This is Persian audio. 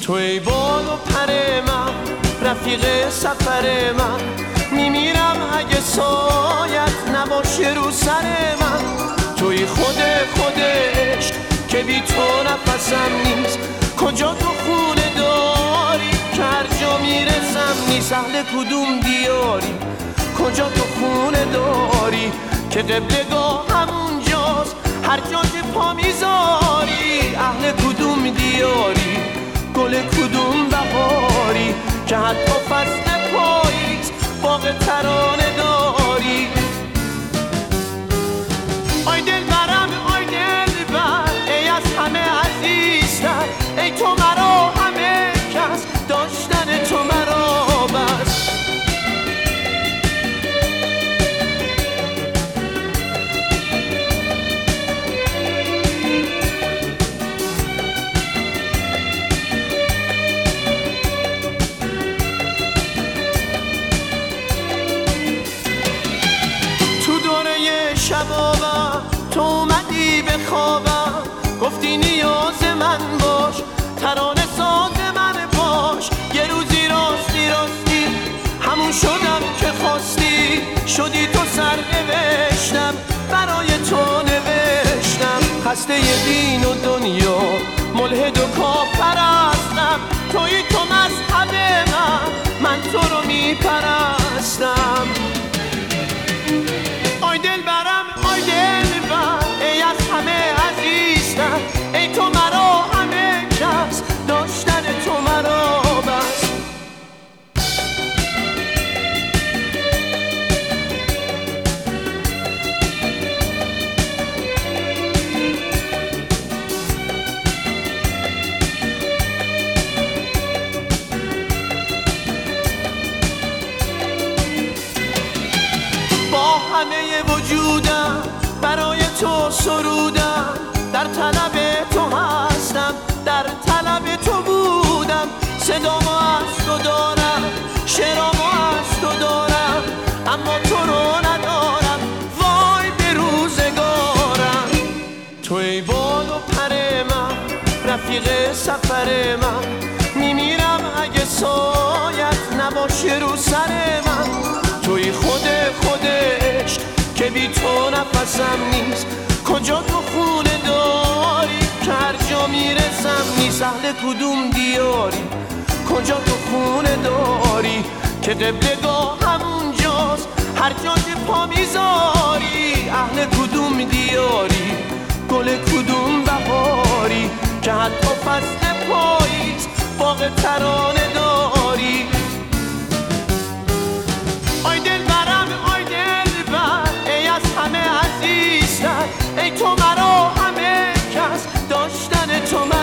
تو ای بال و پر من، رفیق سفر من، میمیرم اگه سایت نباشه رو سر من. توی خودش که بی تو نفسم نیست، کجا تو خونه داری که هر جا میرسم نیست. اهل کدوم دیاری، کجا تو خونه داری که قبلگاه همونجاست هر جا که پا میذاری. اهل کدوم دیاری، گل کدوم بهاری که حتی فصل پاییز باغ ترانه داری. آی دل برم، آی دل بر، ای از همه عزیزتر، ای تو مرا همه کس، داشتن تو مرا بس. شبابم تو اومدی به خوابم، گفتی نیاز من باش، ترانه ساز من باش. یه روزی راستی همون شدم که خواستی، شدی تو سرنوشتم برای تو نوشتم. خسته دین و دنیا، ملحد و کافرستم، توی تو مذهب من تو رو میپرستم. آی دل برم، آی دل بر، ای از همه عزیزتر، ای تو مرا همه کس، داشتن تو مرا بس. همه وجودم برای تو سرودم، در طلب تو هستم، در طلب تو بودم. صدامو از تو دارم، شعرامو از تو دارم، اما تو رو ندارم، وای به روزگارم. تو ای بال و پر من، رفیق سفر من، میمیرم اگه سایت نباشه رو سر من. توی خودش که بی تو نفسم نیست، کجا تو خونه داری که هر جا میرسم نیست. اهل کدوم دیاری، کجا تو خونه داری که قبلگاه همونجاست هر جا که پا میذاری. اهل کدوم دیاری، گل کدوم بهاری که حتی فصل پاییز باغ ترانه داری. آی دل برم، آی دل بر، ای از همه عزیزتر، ای تو مرا همه کس، داشتن تو